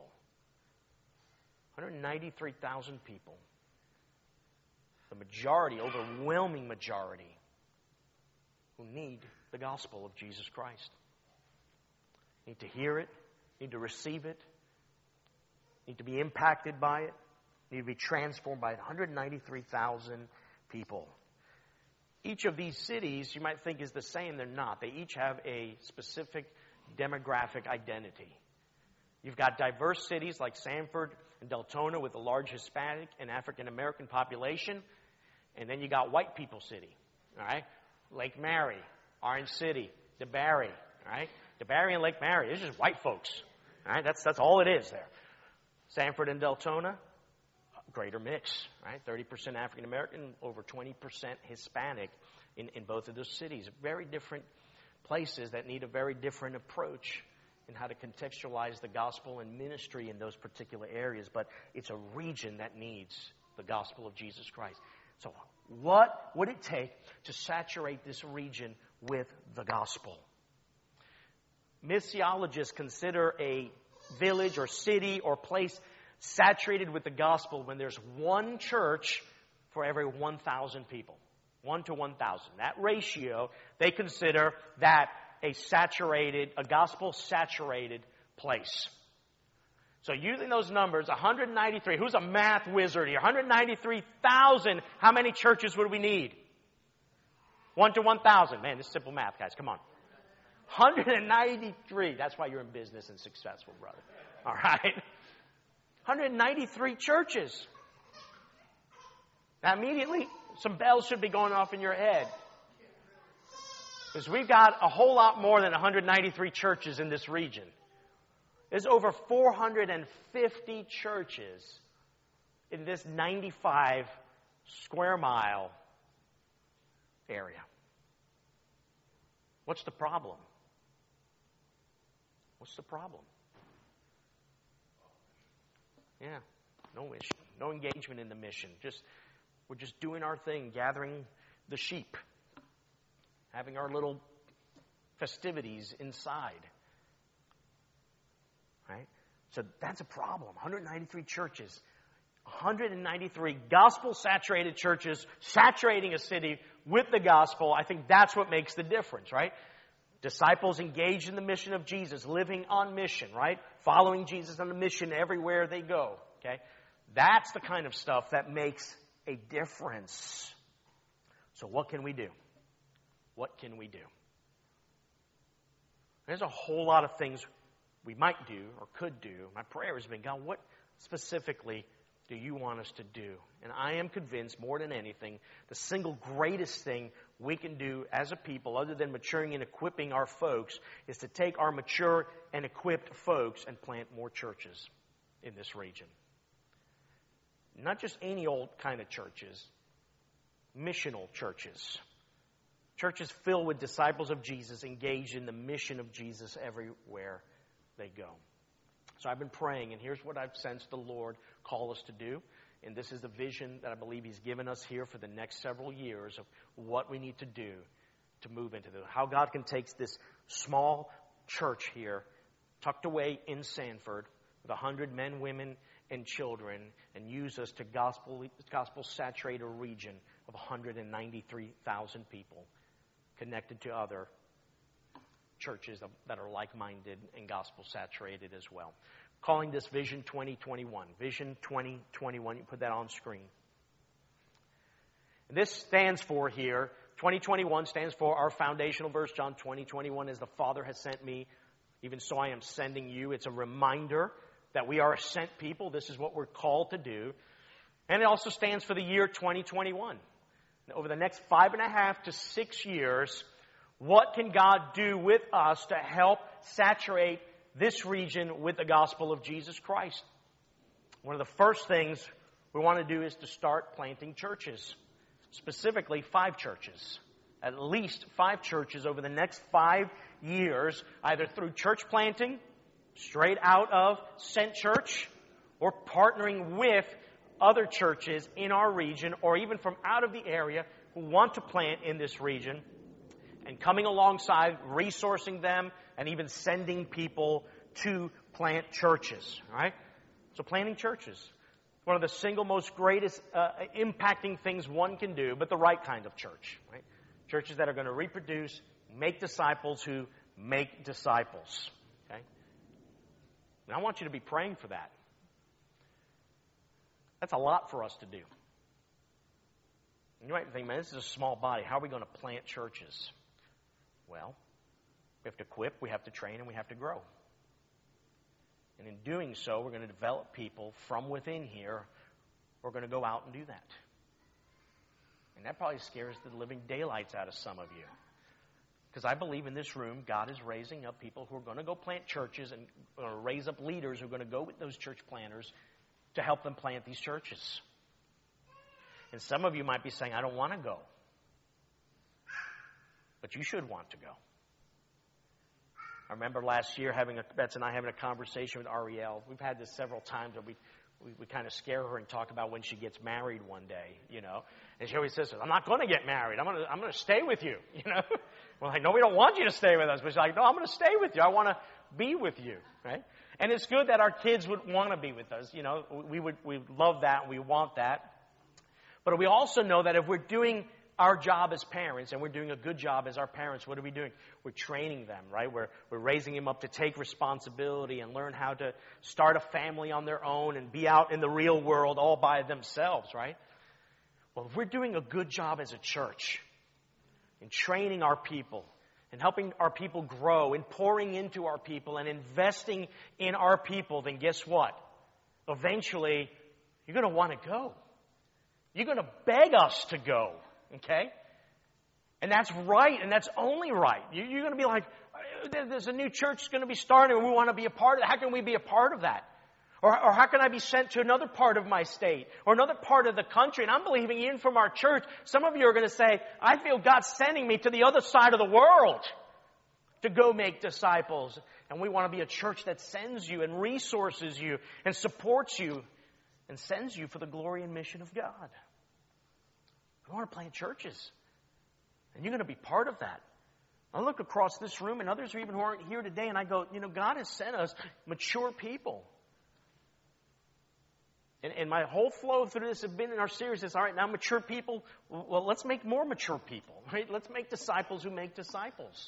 193,000 people. The majority, overwhelming majority, who need the gospel of Jesus Christ. Need to hear it, need to receive it, need to be impacted by it, need to be transformed by it. 193,000 people. Each of these cities you might think is the same. They're not. They each have a specific demographic identity. You've got diverse cities like Sanford and Deltona with a large Hispanic and African American population. And then you got white people city. All right? Lake Mary, Orange City, DeBary. All right? DeBary and Lake Mary, it's just white folks. All right, that's all it is there. Sanford and Deltona, greater mix, right? 30% African American, over 20% Hispanic in both of those cities. Very different places that need a very different approach in how to contextualize the gospel and ministry in those particular areas. But it's a region that needs the gospel of Jesus Christ. So what would it take to saturate this region with the gospel? Missiologists consider a village or city or place saturated with the gospel when there's one church for every 1,000 people. 1 to 1,000. That ratio, they consider that a gospel-saturated place. So using those numbers, 193, who's a math wizard here? 193,000, how many churches would we need? 1 to 1,000. Man, this is simple math, guys. Come on. 193. That's why you're in business and successful, brother. All right? 193 churches. Now, immediately, some bells should be going off in your head. Because we've got a whole lot more than 193 churches in this region. There's over 450 churches in this 95 square mile area. What's the problem? What's the problem? Yeah, no mission, no engagement in the mission. We're just doing our thing, gathering the sheep, having our little festivities inside. Right? So that's a problem. 193 churches, 193 gospel-saturated churches saturating a city with the gospel. I think that's what makes the difference, right? Disciples engaged in the mission of Jesus, living on mission, right? Following Jesus on the mission everywhere they go, okay? That's the kind of stuff that makes a difference. So what can we do? What can we do? There's a whole lot of things we might do or could do. My prayer has been, God, what specifically do you want us to do? And I am convinced, more than anything, the single greatest thing we can do as a people, other than maturing and equipping our folks, is to take our mature and equipped folks and plant more churches in this region. Not just any old kind of churches, missional churches. Churches filled with disciples of Jesus, engaged in the mission of Jesus everywhere they go. So I've been praying, and here's what I've sensed the Lord call us to do. And this is the vision that I believe He's given us here for the next several years of what we need to do to move into this. How God can take this small church here, tucked away in Sanford, with 100 men, women, and children, and use us to gospel-saturated a region of 193,000 people connected to other churches that are like-minded and gospel-saturated as well. Calling this Vision 2021. Vision 2021. You put that on screen. And this stands for here, 2021 stands for our foundational verse, John 20:21, as the Father has sent me, even so I am sending you. It's a reminder that we are a sent people. This is what we're called to do. And it also stands for the year 2021. Over the next 5.5 to 6 years, what can God do with us to help saturate this region with the gospel of Jesus Christ? One of the first things we want to do is to start planting churches, specifically 5 churches. At least 5 churches over the next 5 years, either through church planting, straight out of Sent Church, or partnering with other churches in our region, or even from out of the area who want to plant in this region, and coming alongside, resourcing them, and even sending people to plant churches. All right? So planting churches, one of the single most greatest impacting things one can do, but the right kind of church. Right? Churches that are going to reproduce, make disciples who make disciples. Okay? And I want you to be praying for that. That's a lot for us to do. And you might think, man, this is a small body. How are we going to plant churches? Well, we have to equip, we have to train, and we have to grow. And in doing so, we're going to develop people from within here who are going to go out and do that. And that probably scares the living daylights out of some of you. Because I believe in this room, God is raising up people who are going to go plant churches and raise up leaders who are going to go with those church planters to help them plant these churches. And some of you might be saying, I don't want to go. But you should want to go. I remember last year Betsy and I having a conversation with Ariel. We've had this several times where we kind of scare her and talk about when she gets married one day, you know. And she always says, I'm not going to get married. I'm going to stay with you, you know. We're like, no, we don't want you to stay with us. But she's like, no, I'm going to stay with you. I want to be with you, right? And it's good that our kids would want to be with us, you know. We love that and we want that. But we also know that if we're doing our job as parents, and we're doing a good job as our parents, what are we doing? We're training them, right? We're raising them up to take responsibility and learn how to start a family on their own and be out in the real world all by themselves, right? Well, if we're doing a good job as a church in training our people and helping our people grow and pouring into our people and investing in our people, then guess what? Eventually, you're going to want to go. You're going to beg us to go. Okay? And that's right, and that's only right. You're going to be like, there's a new church going to be starting, and we want to be a part of it. How can we be a part of that? Or how can I be sent to another part of my state or another part of the country? And I'm believing even from our church, some of you are going to say, I feel God's sending me to the other side of the world to go make disciples. And we want to be a church that sends you and resources you and supports you and sends you for the glory and mission of God. We want to plant churches. And you're going to be part of that. I look across this room and others even who aren't here today and I go, you know, God has sent us mature people. And my whole flow through this has been in our series is, all right, now mature people, well, let's make more mature people, right? Let's make disciples who make disciples.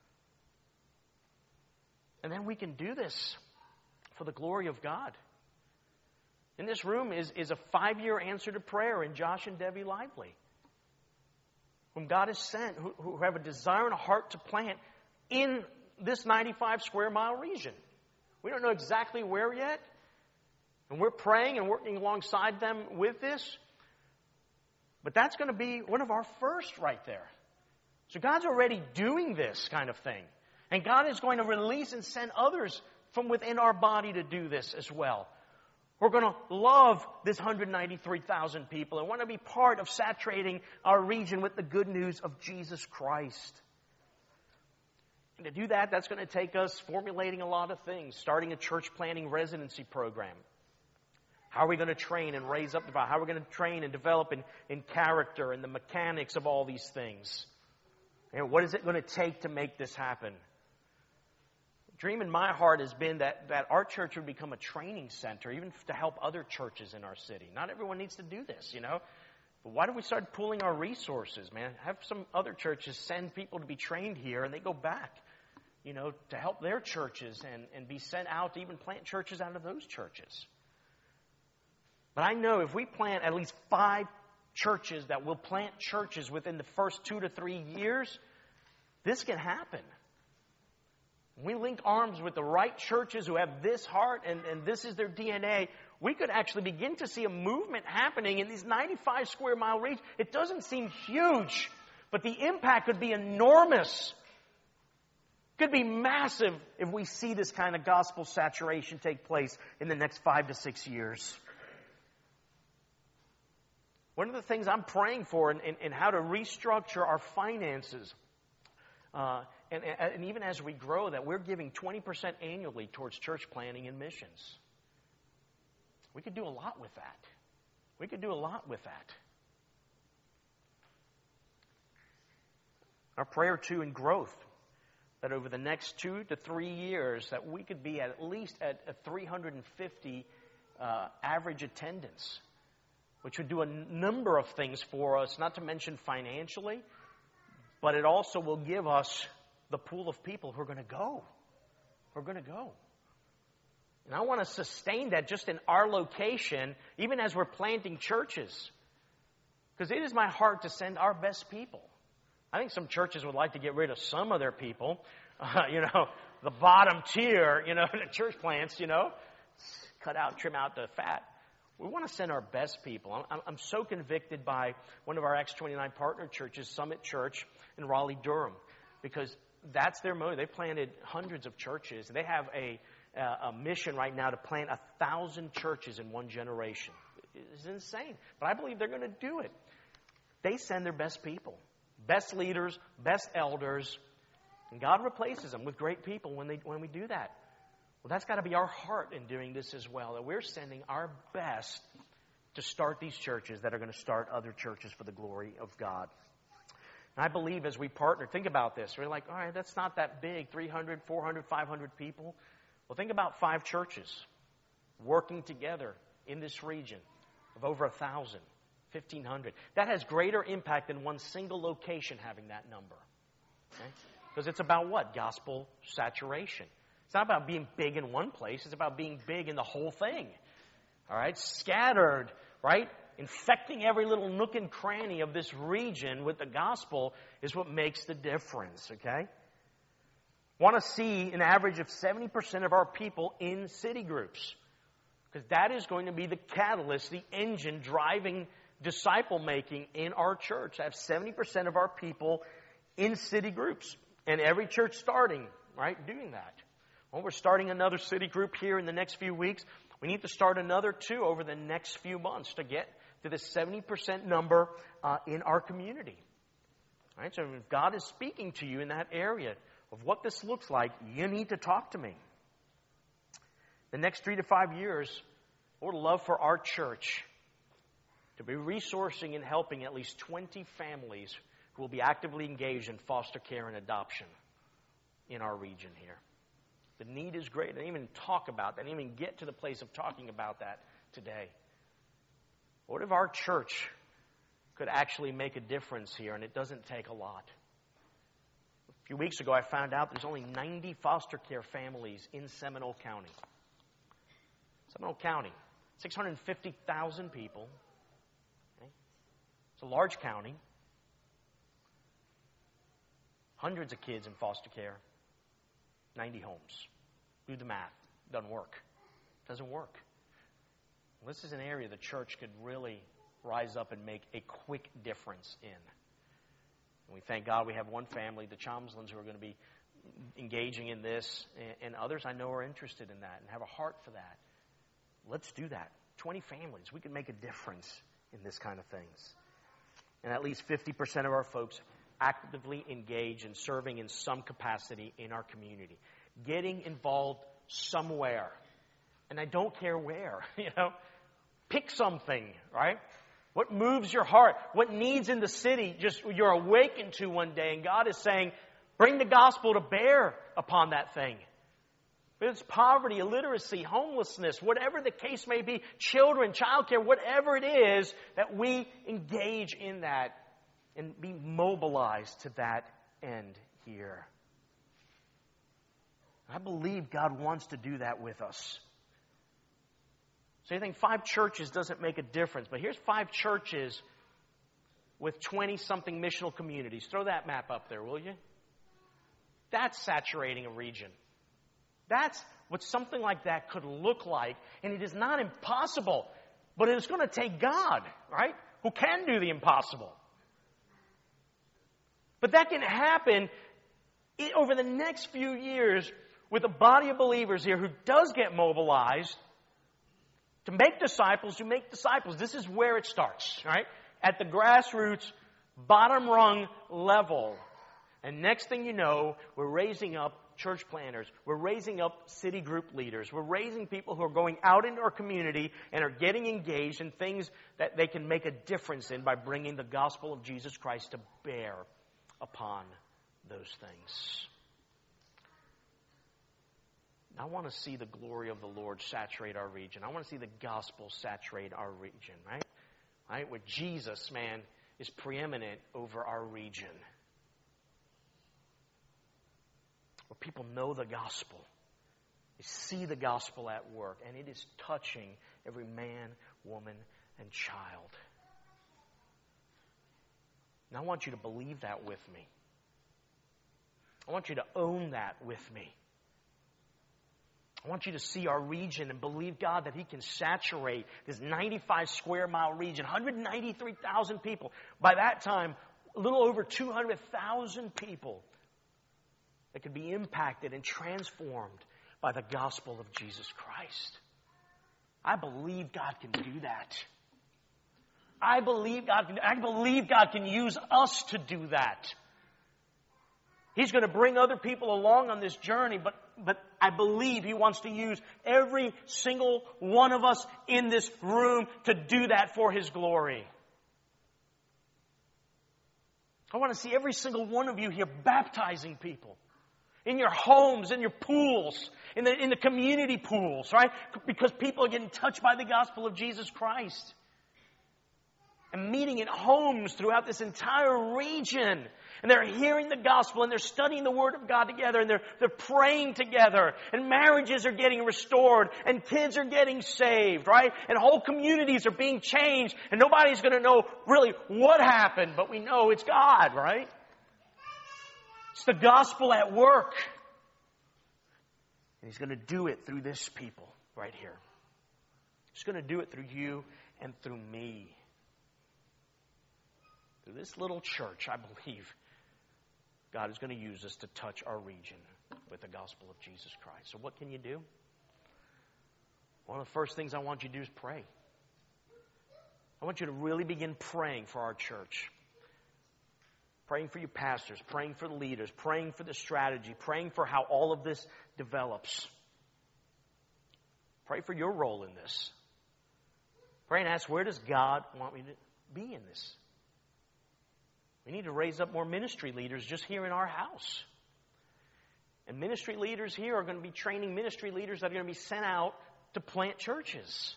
And then we can do this for the glory of God. In this room is a 5-year answer to prayer in Josh and Debbie Lively, whom God has sent, who have a desire and a heart to plant in this 95 square mile region. We don't know exactly where yet. And we're praying and working alongside them with this. But that's going to be one of our first right there. So God's already doing this kind of thing. And God is going to release and send others from within our body to do this as well. We're going to love this 193,000 people and want to be part of saturating our region with the good news of Jesus Christ. And to do that, that's going to take us formulating a lot of things, starting a church planning residency program. How are we going to train and raise up? How are we going to train and develop in character and the mechanics of all these things? And what is it going to take to make this happen? Dream in my heart has been that our church would become a training center, even to help other churches in our city. Not everyone needs to do this, you know. But why don't we start pooling our resources, man? Have some other churches send people to be trained here, and they go back, you know, to help their churches and be sent out to even plant churches out of those churches. But I know if we plant at least 5 churches that will plant churches within the first 2 to 3 years, this can happen. We link arms with the right churches who have this heart and this is their DNA. We could actually begin to see a movement happening in these 95 square mile region. It doesn't seem huge, but the impact could be enormous. Could be massive if we see this kind of gospel saturation take place in the next 5 to 6 years. One of the things I'm praying for in how to restructure our finances, and even as we grow, that we're giving 20% annually towards church planning and missions. We could do a lot with that. We could do a lot with that. Our prayer, too, in growth, that over the next 2 to 3 years, that we could be at least at a 350 average attendance, which would do a number of things for us, not to mention financially, but it also will give us the pool of people who are going to go. Who are going to go. And I want to sustain that just in our location, even as we're planting churches. Because it is my heart to send our best people. I think some churches would like to get rid of some of their people. The bottom tier, the church plants, cut out, trim out the fat. We want to send our best people. I'm so convicted by one of our Acts 29 partner churches, Summit Church in Raleigh, Durham. because that's their motive. They planted hundreds of churches. They have a mission right now to plant 1,000 churches in one generation. It's insane. But I believe they're going to do it. They send their best people, best leaders, best elders, and God replaces them with great people when we do that. Well, that's got to be our heart in doing this as well, that we're sending our best to start these churches that are going to start other churches for the glory of God. And I believe as we partner, think about this. We're like, all right, that's not that big, 300, 400, 500 people. Well, think about 5 churches working together in this region of over 1,000, 1,500. That has greater impact than one single location having that number. Okay? Because it's about what? Gospel saturation. It's not about being big in one place. It's about being big in the whole thing. All right? Scattered, right? Infecting every little nook and cranny of this region with the gospel is what makes the difference, okay? Want to see an average of 70% of our people in city groups. Because that is going to be the catalyst, the engine driving disciple making in our church. I have 70% of our people in city groups. And every church starting, right, doing that. Well, we're starting another city group here in the next few weeks. We need to start another 2 over the next few months to get to the 70% number in our community. All right, so if God is speaking to you in that area of what this looks like, you need to talk to me. The next 3 to 5 years, I would love for our church to be resourcing and helping at least 20 families who will be actively engaged in foster care and adoption in our region here. The need is great. I didn't even talk about that. I didn't even get to the place of talking about that today. What if our church could actually make a difference here, and it doesn't take a lot? A few weeks ago, I found out there's only 90 foster care families in Seminole County. Seminole County, 650,000 people. Okay? It's a large county. Hundreds of kids in foster care. 90 homes. Do the math. Doesn't work. Doesn't work. Well, this is an area the church could really rise up and make a quick difference in. And we thank God we have one family, the Chomslins, who are going to be engaging in this, and others I know are interested in that and have a heart for that. Let's do that. 20 families. We can make a difference in this kind of things. And at least 50% of our folks actively engage in serving in some capacity in our community. Getting involved somewhere. And I don't care where, Pick something, right? What moves your heart? What needs in the city just you're awakened to one day, and God is saying, bring the gospel to bear upon that thing. Whether it's poverty, illiteracy, homelessness, whatever the case may be, children, childcare, whatever it is, that we engage in that and be mobilized to that end here. I believe God wants to do that with us. So you think 5 churches doesn't make a difference, but here's 5 churches with 20-something missional communities. Throw that map up there, will you? That's saturating a region. That's what something like that could look like, and it is not impossible, but it is going to take God, right, who can do the impossible. But that can happen over the next few years with a body of believers here who does get mobilized to make disciples who make disciples. This is where it starts, right? At the grassroots, bottom rung level. And next thing you know, we're raising up church planners. We're raising up city group leaders. We're raising people who are going out into our community and are getting engaged in things that they can make a difference in by bringing the gospel of Jesus Christ to bear upon those things. I want to see the glory of the Lord saturate our region. I want to see the gospel saturate our region, right? Right? Where Jesus, man, is preeminent over our region. Where people know the gospel. They see the gospel at work. And it is touching every man, woman, and child. And I want you to believe that with me. I want you to own that with me. I want you to see our region and believe, God, that He can saturate this 95 square mile region, 193,000 people. By that time, a little over 200,000 people that could be impacted and transformed by the gospel of Jesus Christ. I believe God can do that. I believe God can use us to do that. He's going to bring other people along on this journey, but I believe He wants to use every single one of us in this room to do that for His glory. I want to see every single one of you here baptizing people. In your homes, in your pools, in the community pools, right? Because people are getting touched by the gospel of Jesus Christ. And meeting in homes throughout this entire region. And they're hearing the gospel and they're studying the Word of God together and they're praying together. And marriages are getting restored and kids are getting saved, right? And whole communities are being changed and nobody's going to know really what happened, but we know it's God, right? It's the gospel at work. And He's going to do it through this people right here. He's going to do it through you and through me. Through this little church, I believe God is going to use us to touch our region with the gospel of Jesus Christ. So what can you do? One of the first things I want you to do is pray. I want you to really begin praying for our church. Praying for your pastors, praying for the leaders, praying for the strategy, praying for how all of this develops. Pray for your role in this. Pray and ask, where does God want me to be in this? We need to raise up more ministry leaders just here in our house. And ministry leaders here are going to be training ministry leaders that are going to be sent out to plant churches.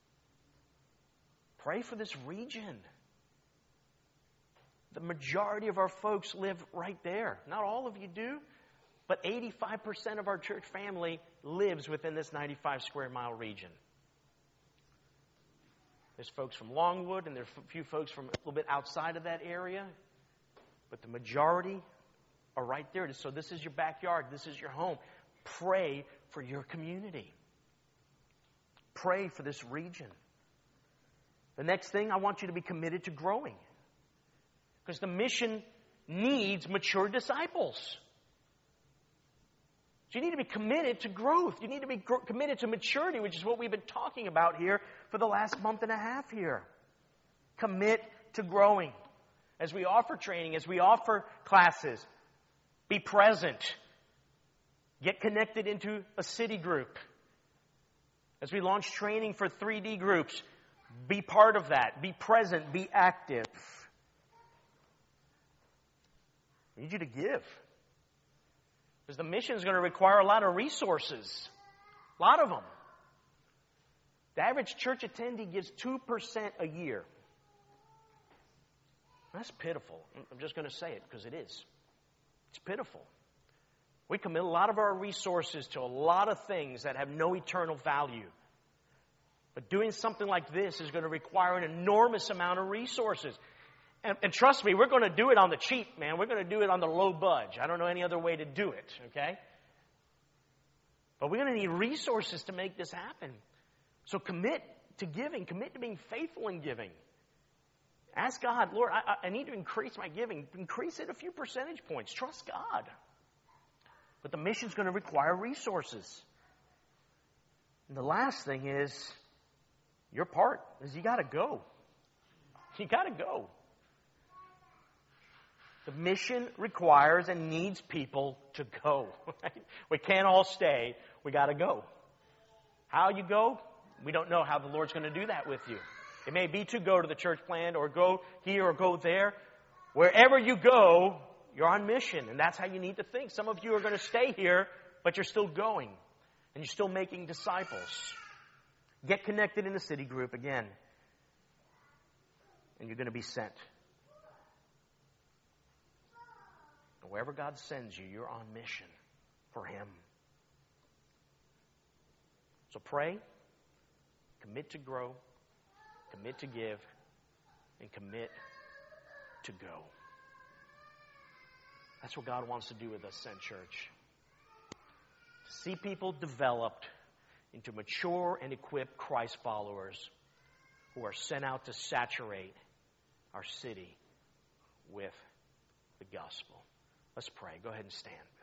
Pray for this region. The majority of our folks live right there. Not all of you do, but 85% of our church family lives within this 95 square mile region. There's folks from Longwood and there's a few folks from a little bit outside of that area, but the majority are right there. So this is your backyard. This is your home. Pray for your community. Pray for this region. The next thing, I want you to be committed to growing. Because the mission needs mature disciples. So you need to be committed to growth. You need to be committed to maturity, which is what we've been talking about here for the last month and a half here. Commit to growing. As we offer training, as we offer classes, be present. Get connected into a city group. As we launch training for 3D groups, be part of that. Be present. Be active. I need you to give. Because the mission is going to require a lot of resources. A lot of them. The average church attendee gives 2% a year. That's pitiful. I'm just going to say it because it is. It's pitiful. We commit a lot of our resources to a lot of things that have no eternal value. But doing something like this is going to require an enormous amount of resources. And trust me, we're going to do it on the cheap, man. We're going to do it on the low budge. I don't know any other way to do it, okay? But we're going to need resources to make this happen. So commit to giving. Commit to being faithful in giving. Ask God, Lord, I need to increase my giving. Increase it a few percentage points. Trust God. But the mission's going to require resources. And the last thing is, your part is you got to go. You got to go. The mission requires and needs people to go. Right? We can't all stay. We got to go. How you go? We don't know how the Lord's going to do that with you. It may be to go to the church plant or go here or go there. Wherever you go, you're on mission. And that's how you need to think. Some of you are going to stay here, but you're still going. And you're still making disciples. Get connected in the city group again. And you're going to be sent. Wherever God sends you, you're on mission for Him. So pray, commit to grow, commit to give, and commit to go. That's what God wants to do with us, Sent Church. See people developed into mature and equipped Christ followers who are sent out to saturate our city with the gospel. Let's pray. Go ahead and stand.